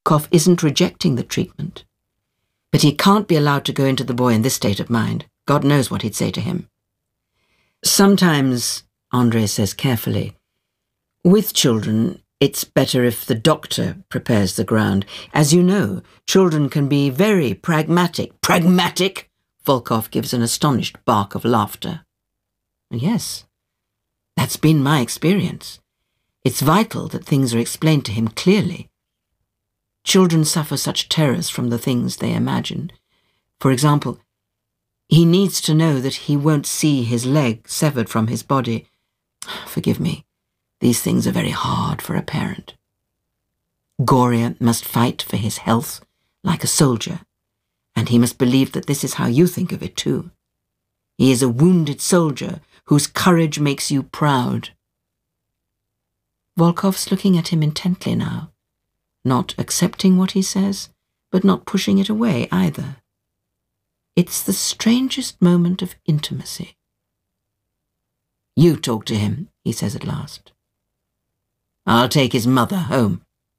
Volkov isn't rejecting the treatment. But he can't be allowed to go into the boy in this state of mind. God knows what he'd say to him. Sometimes, Andrei says carefully, with children, it's better if the doctor prepares the ground. As you know, children can be very pragmatic. Pragmatic? Volkov gives an astonished bark of laughter. Yes, that's been my experience. It's vital that things are explained to him clearly. Children suffer such terrors from the things they imagine. For example, he needs to know that he won't see his leg severed from his body. Forgive me, these things are very hard for a parent. Goria must fight for his health like a soldier, and he must believe that this is how you think of it too. He is a wounded soldier whose courage makes you proud. Volkov's looking at him intently now, not accepting what he says, but not pushing it away either. It's the strangest moment of intimacy. You talk to him, he says at last. I'll take his mother home.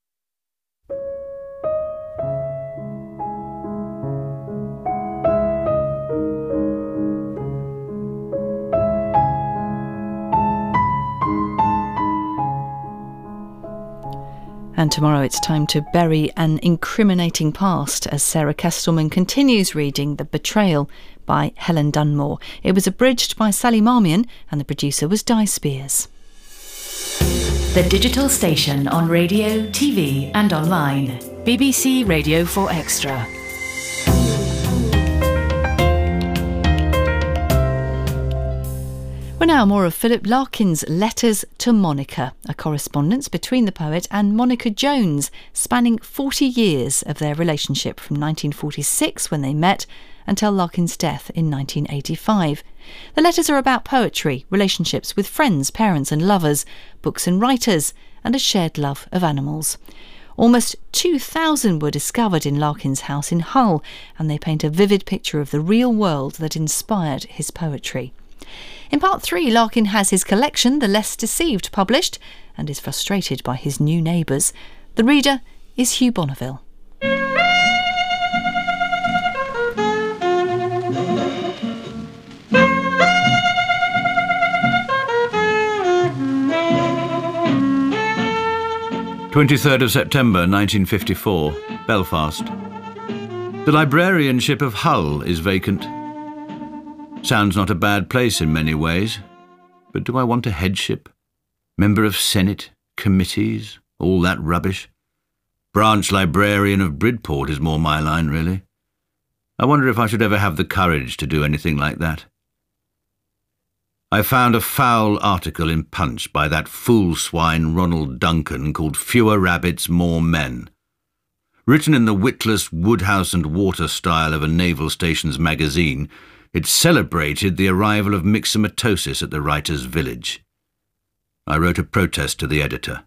And tomorrow it's time to bury an incriminating past as Sarah Kestelman continues reading The Betrayal by Helen Dunmore. It was abridged by Sally Marmion and the producer was Di Spears. The digital station on radio, TV and online. BBC Radio 4 Extra. Well, now more of Philip Larkin's Letters to Monica, a correspondence between the poet and Monica Jones, spanning 40 years of their relationship from 1946 when they met until Larkin's death in 1985. The letters are about poetry, relationships with friends, parents and lovers, books and writers, and a shared love of animals. Almost 2,000 were discovered in Larkin's house in Hull, and they paint a vivid picture of the real world that inspired his poetry. In part 3, Larkin has his collection, The Less Deceived, published, and is frustrated by his new neighbours. The reader is Hugh Bonneville. September 1954, Belfast. The librarianship of Hull is vacant. Sounds not a bad place in many ways, but do I want a headship? Member of Senate, committees, all that rubbish? Branch librarian of Bridport is more my line, really. I wonder if I should ever have the courage to do anything like that. I found a foul article in Punch by that fool swine Ronald Duncan called Fewer Rabbits, More Men. Written in the witless Woodhouse and Water style of a naval station's magazine, it celebrated the arrival of myxomatosis at the writer's village. I wrote a protest to the editor.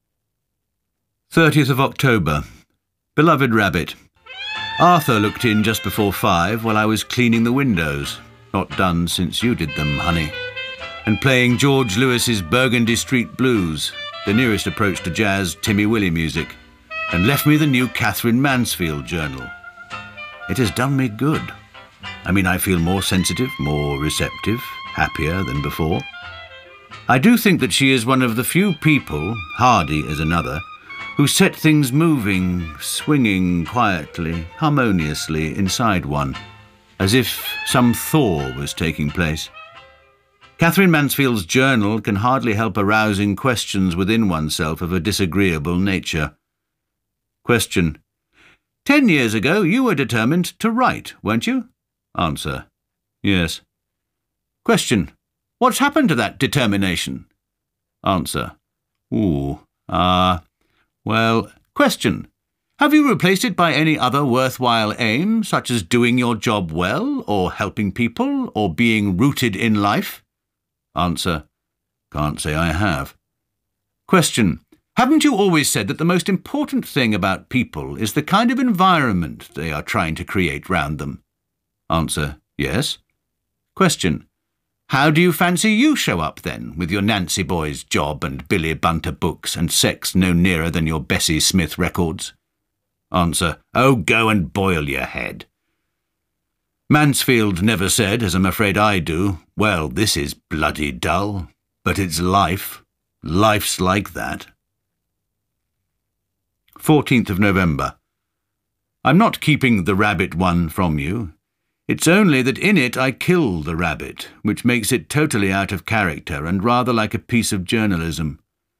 30th of October. Beloved Rabbit, Arthur looked in just before 5 while I was cleaning the windows. Not done since you did them, honey. And playing George Lewis's Burgundy Street Blues, the nearest approach to jazz Timmy Willie music, and left me the new Catherine Mansfield journal. It has done me good. I mean, I feel more sensitive, more receptive, happier than before. I do think that she is one of the few people, Hardy is another, who set things moving, swinging quietly, harmoniously inside one, as if some thaw was taking place. Catherine Mansfield's journal can hardly help arousing questions within oneself of a disagreeable nature. Question: 10 years ago you were determined to write, weren't you? Answer: yes. Question: what's happened to that determination? Answer: well. Question: have you replaced it by any other worthwhile aim, such as doing your job well, or helping people, or being rooted in life? Answer: can't say I have. Question: haven't you always said that the most important thing about people is the kind of environment they are trying to create round them? Answer: yes. Question: how do you fancy you show up then, with your Nancy Boy's job and Billy Bunter books and sex no nearer than your Bessie Smith records? Answer, oh, go and boil your head. Mansfield never said, as I'm afraid I do, well, this is bloody dull, but it's life. Life's like that. 14th of November. I'm not keeping the rabbit one from you. It's only that in it I kill the rabbit, which makes it totally out of character and rather like a piece of journalism.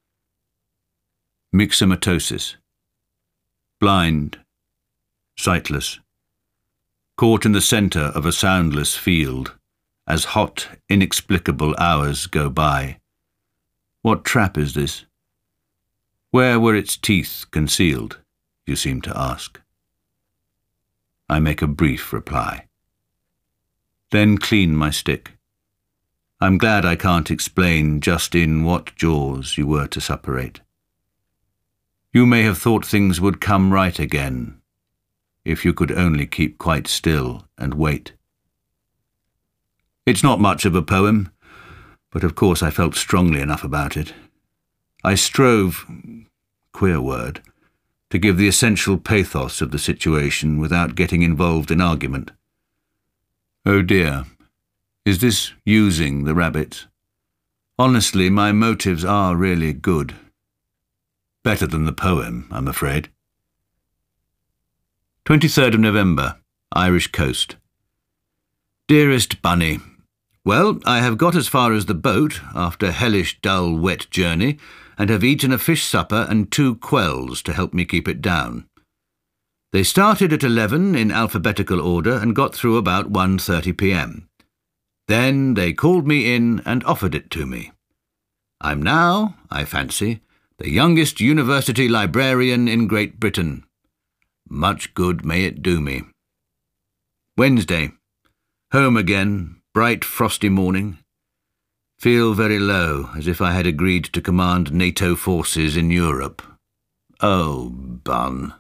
Myxomatosis. Blind. Sightless. Caught in the centre of a soundless field, as hot, inexplicable hours go by. What trap is this? Where were its teeth concealed, you seem to ask. I make a brief reply. Then clean my stick. I'm glad I can't explain just in what jaws you were to separate. You may have thought things would come right again, if you could only keep quite still and wait. It's not much of a poem, but of course I felt strongly enough about it. I strove, queer word, to give the essential pathos of the situation without getting involved in argument. Oh dear, is this using the rabbits? Honestly, my motives are really good. Better than the poem, I'm afraid. 23rd of November, Irish coast. Dearest Bunny, well, I have got as far as the boat after a hellish, dull, wet journey, and have eaten a fish supper and 2 quells to help me keep it down. They started at 11 in alphabetical order and got through about 1:30 p.m. Then they called me in and offered it to me. I'm now, I fancy, the youngest university librarian in Great Britain. Much good may it do me. Wednesday. Home again, bright frosty morning. Feel very low, as if I had agreed to command NATO forces in Europe. Oh, Bun.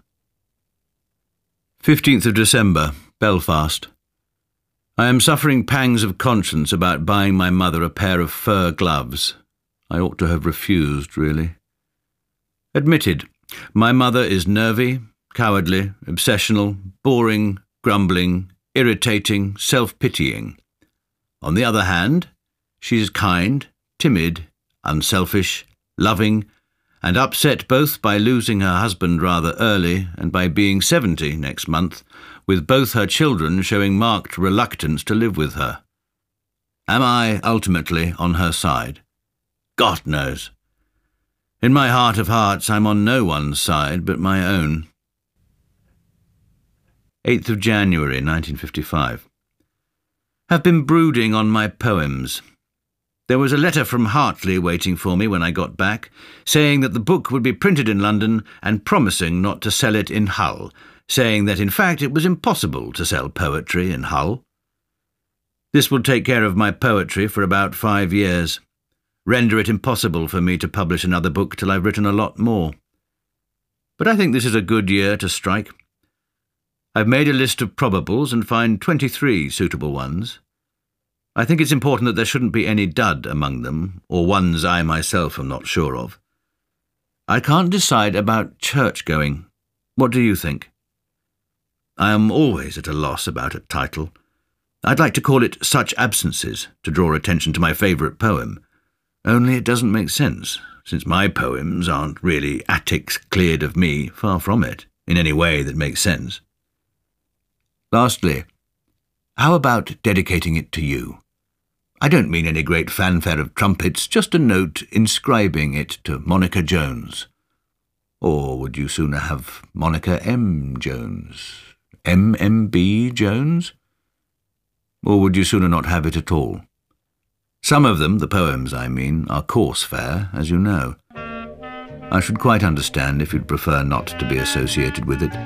15th of December, Belfast. I am suffering pangs of conscience about buying my mother a pair of fur gloves. I ought to have refused, really. Admitted, my mother is nervy, cowardly, obsessional, boring, grumbling, irritating, self-pitying. On the other hand, she is kind, timid, unselfish, loving, and upset both by losing her husband rather early and by being 70 next month, with both her children showing marked reluctance to live with her. Am I ultimately on her side? God knows. In my heart of hearts, I'm on no one's side but my own. 8th of January, 1955. Have been brooding on my poems. There was a letter from Hartley waiting for me when I got back, saying that the book would be printed in London and promising not to sell it in Hull, saying that in fact it was impossible to sell poetry in Hull. This will take care of my poetry for about 5 years, render it impossible for me to publish another book till I've written a lot more. But I think this is a good year to strike. I've made a list of probables and find 23 suitable ones. I think it's important that there shouldn't be any dud among them, or ones I myself am not sure of. I can't decide about church-going. What do you think? I am always at a loss about a title. I'd like to call it Such Absences, to draw attention to my favourite poem. Only it doesn't make sense, since my poems aren't really attics cleared of me, far from it, in any way that makes sense. Lastly, how about dedicating it to you? I don't mean any great fanfare of trumpets, just a note inscribing it to Monica Jones. Or would you sooner have Monica M. Jones? MMB Jones? Or would you sooner not have it at all? Some of them, the poems I mean, are coarse fare, as you know. I should quite understand if you'd prefer not to be associated with it.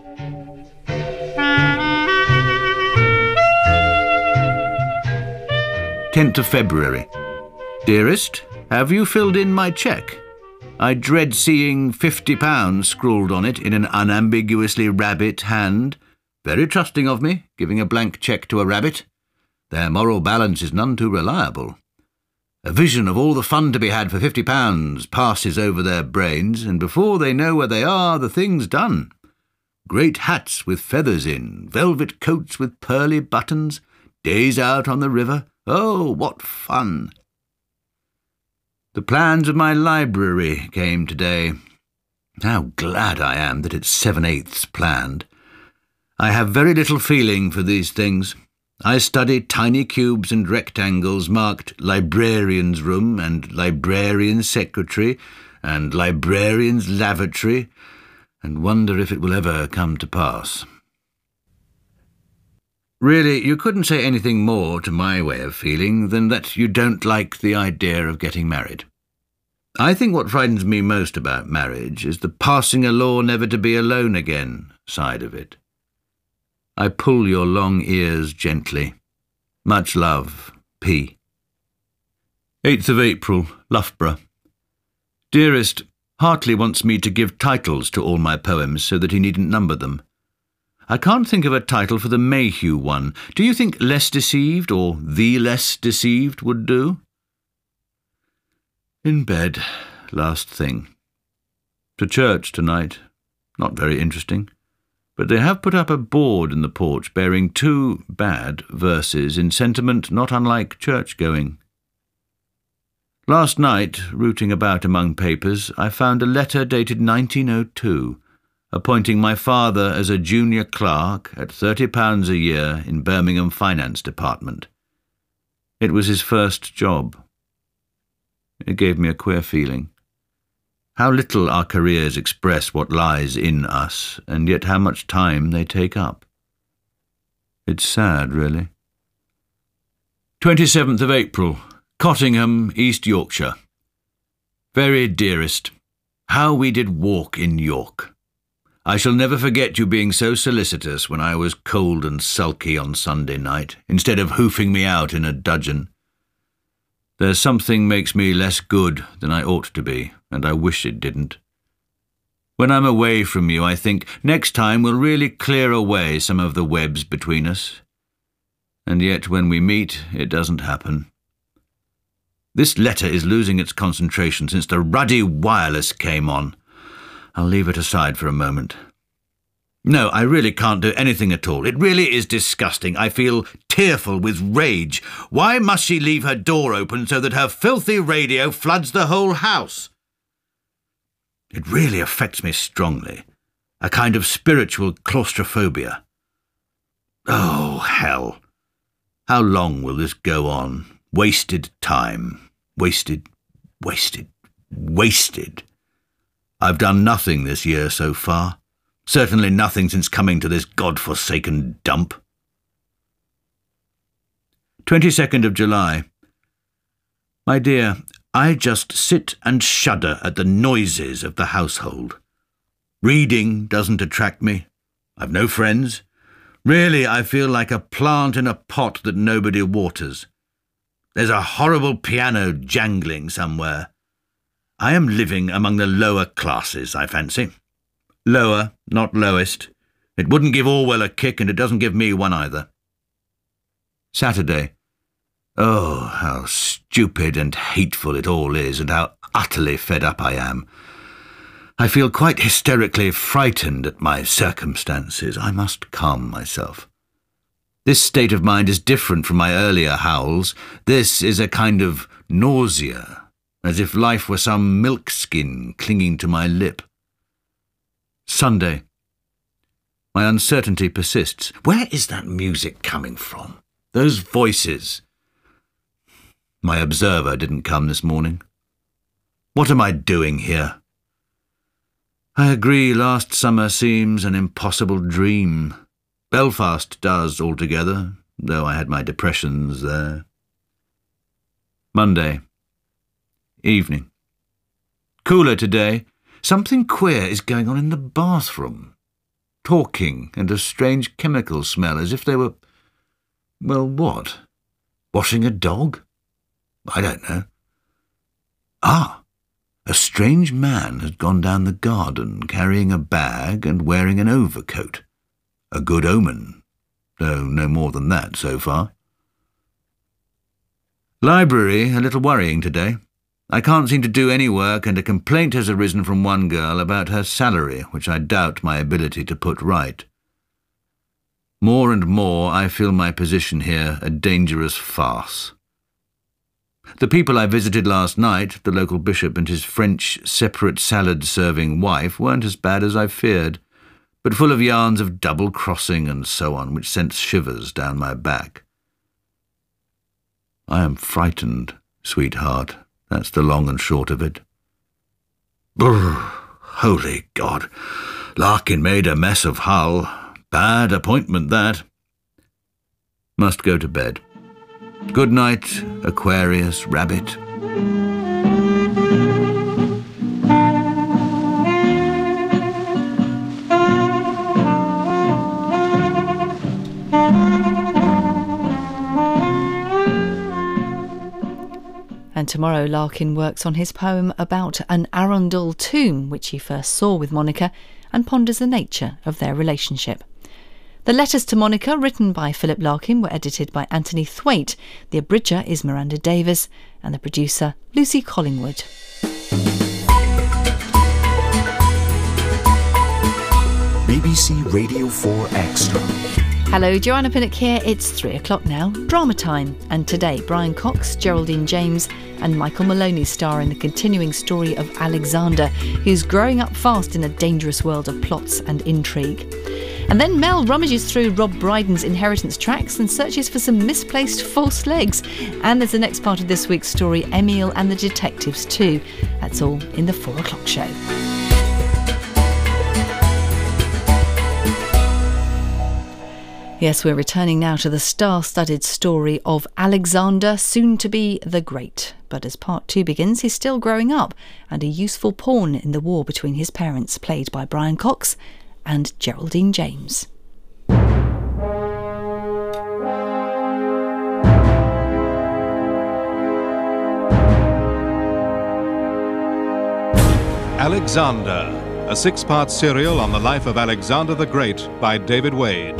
10th of February. Dearest, have you filled in my cheque? I dread seeing £50 scrawled on it in an unambiguously rabbit hand. Very trusting of me, giving a blank cheque to a rabbit. Their moral balance is none too reliable. A vision of all the fun to be had for £50 passes over their brains, and before they know where they are, the thing's done. great hats with feathers in, velvet coats with pearly buttons, days out on the river. Oh, what fun! The plans of my library came today. How glad I am that it's 7/8 planned. I have very little feeling for these things. I study tiny cubes and rectangles marked librarian's room and librarian's secretary and librarian's lavatory, and wonder if it will ever come to pass. Really, you couldn't say anything more to my way of feeling than that you don't like the idea of getting married. I think what frightens me most about marriage is the passing a law never to be alone again side of it. I pull your long ears gently. Much love, P. 8th of April, Loughborough. Dearest, Hartley wants me to give titles to all my poems so that he needn't number them. I can't think of a title for the Mayhew one. Do you think Less Deceived or The Less Deceived would do? In bed, last thing. To church tonight. Not very interesting. But they have put up a board in the porch bearing 2 bad verses in sentiment not unlike church-going. Last night, rooting about among papers, I found a letter dated 1902, appointing my father as a junior clerk at £30 a year in Birmingham Finance Department. It was his first job. It gave me a queer feeling. How little our careers express what lies in us, and yet how much time they take up. It's sad, really. 27th of April, Cottingham, East Yorkshire. Very dearest, how we did walk in York. I shall never forget you being so solicitous when I was cold and sulky on Sunday night, instead of hoofing me out in a dudgeon. There's something makes me less good than I ought to be, and I wish it didn't. When I'm away from you, I think, next time we'll really clear away some of the webs between us. And yet when we meet, it doesn't happen. This letter is losing its concentration since the ruddy wireless came on. I'll leave it aside for a moment. No, I really can't do anything at all. It really is disgusting. I feel tearful with rage. Why must she leave her door open so that her filthy radio floods the whole house? It really affects me strongly. A kind of spiritual claustrophobia. Oh, hell. How long will this go on? Wasted time. Wasted. I've done nothing this year so far. Certainly nothing since coming to this God-forsaken dump. 22nd of July. My dear, I just sit and shudder at the noises of the household. Reading doesn't attract me. I've no friends. Really, I feel like a plant in a pot that nobody waters. There's a horrible piano jangling somewhere. I am living among the lower classes, I fancy. Lower, not lowest. It wouldn't give Orwell a kick, and it doesn't give me one either. Saturday. Oh, how stupid and hateful it all is, and how utterly fed up I am. I feel quite hysterically frightened at my circumstances. I must calm myself. This state of mind is different from my earlier howls. This is a kind of nausea, as if life were some milk skin clinging to my lip. Sunday. My uncertainty persists. Where is that music coming from? Those voices. My observer didn't come this morning. What am I doing here? I agree last summer seems an impossible dream. Belfast does altogether, though I had my depressions there. Monday. Evening. Cooler today. Something queer is going on in the bathroom. Talking and a strange chemical smell, as if they were... well, what? Washing a dog? I don't know. Ah! A strange man has gone down the garden carrying a bag and wearing an overcoat. A good omen, though no more than that so far. Library a little worrying today. I can't seem to do any work, and a complaint has arisen from one girl about her salary, which I doubt my ability to put right. More and more I feel my position here a dangerous farce. The people I visited last night, the local bishop and his French separate salad-serving wife, weren't as bad as I feared, but full of yarns of double-crossing and so on, which sent shivers down my back. I am frightened, sweetheart. That's the long and short of it. Brrr, holy God! Larkin made a mess of Hull. Bad appointment, that. Must go to bed. Good night, Aquarius Rabbit. And tomorrow Larkin works on his poem about an Arundel tomb, which he first saw with Monica, and ponders the nature of their relationship. The letters to Monica, written by Philip Larkin, were edited by Anthony Thwaite. The abridger is Miranda Davis, and the producer, Lucy Collingwood. BBC Radio 4 Extra. Hello, Joanna Pinnock here. It's 3 o'clock now, drama time. And today, Brian Cox, Geraldine James and Michael Maloney star in the continuing story of Alexander, who's growing up fast in a dangerous world of plots and intrigue. And then Mel rummages through Rob Brydon's inheritance tracks and searches for some misplaced false legs. And there's the next part of this week's story, Emile and the Detectives too. That's all in the 4 o'clock show. Yes, we're returning now to the star-studded story of Alexander, soon to be the Great. But as part 2 begins, he's still growing up and a useful pawn in the war between his parents, played by Brian Cox and Geraldine James. Alexander, a 6-part serial on the life of Alexander the Great by David Wade.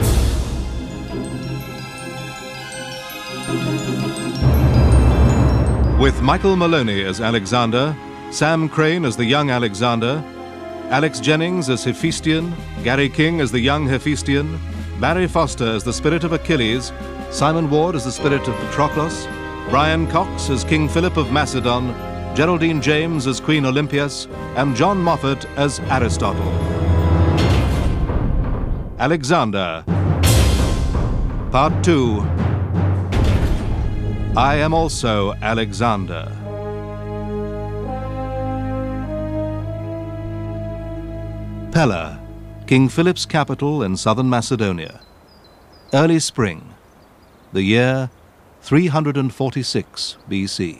With Michael Maloney as Alexander, Sam Crane as the young Alexander, Alex Jennings as Hephaestion, Gary King as the young Hephaestion, Barry Foster as the spirit of Achilles, Simon Ward as the spirit of Patroclus, Brian Cox as King Philip of Macedon, Geraldine James as Queen Olympias, and John Moffat as Aristotle. Alexander, Part 2. I am also Alexander. Pella, King Philip's capital in southern Macedonia. Early spring. The year 346 BC.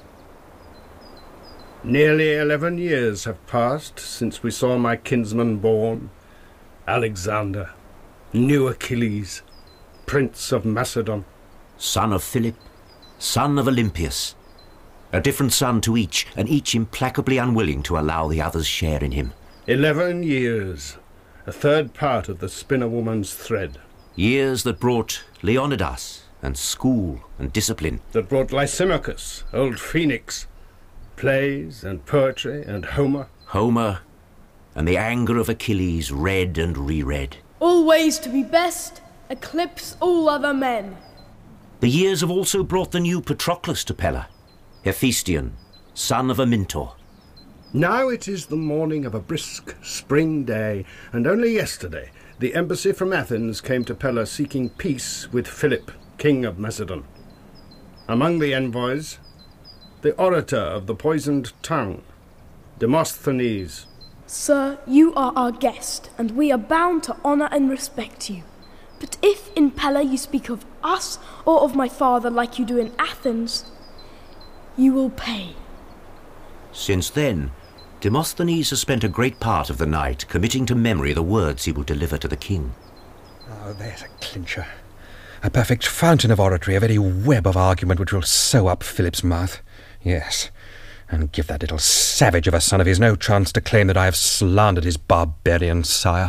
Nearly 11 years have passed since we saw my kinsman born, Alexander, new Achilles, Prince of Macedon. Son of Philip, son of Olympias. A different son to each, and each implacably unwilling to allow the other's share in him. 11 years, a third part of the spinner woman's thread. Years that brought Leonidas, and school and discipline. That brought Lysimachus, old Phoenix, plays and poetry and Homer. Homer, and the anger of Achilles read and reread. Always to be best, eclipse all other men. The years have also brought the new Patroclus to Pella, Hephaestion, son of Amyntor. Now it is the morning of a brisk spring day, and only yesterday the embassy from Athens came to Pella seeking peace with Philip, king of Macedon. Among the envoys, the orator of the poisoned tongue, Demosthenes. Sir, you are our guest, and we are bound to honour and respect you. But if in Pella you speak of us or of my father like you do in Athens, you will pay. Since then, Demosthenes has spent a great part of the night committing to memory the words he will deliver to the king. Oh, there's a clincher. A perfect fountain of oratory, a very web of argument which will sew up Philip's mouth. Yes, and give that little savage of a son of his no chance to claim that I have slandered his barbarian sire.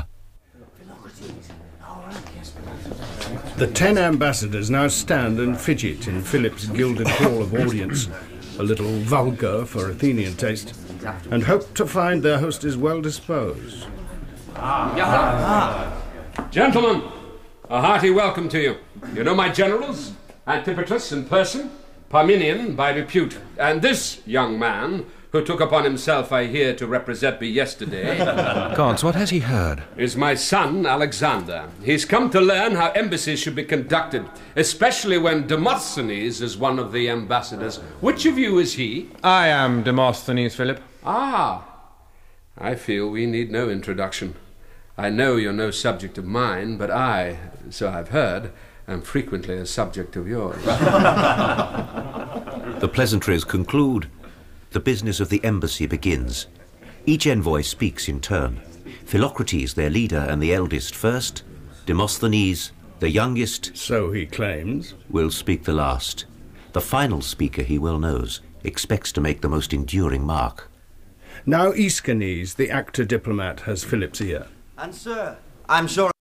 The 10 ambassadors now stand and fidget in Philip's gilded hall of audience, a little vulgar for Athenian taste, and hoped to find their hostess well disposed. Gentlemen, a hearty welcome to you. You know my generals, Antiphatus in person, Parmenion by repute, and this young man, who took upon himself, I hear, to represent me yesterday, Gods, what has he heard? is my son, Alexander. He's come to learn how embassies should be conducted, especially when Demosthenes is one of the ambassadors. Which of you is he? I am Demosthenes, Philip. Ah, I feel we need no introduction. I know you're no subject of mine, but I, so I've heard, am frequently a subject of yours. The pleasantries conclude. The business of the embassy begins. Each envoy speaks in turn. Philocrates, their leader and the eldest first. Demosthenes, the youngest, so he claims, will speak the last. The final speaker, he well knows, expects to make the most enduring mark. Now Aeschines, the actor diplomat, has Philip's ear. And sir, I'm sure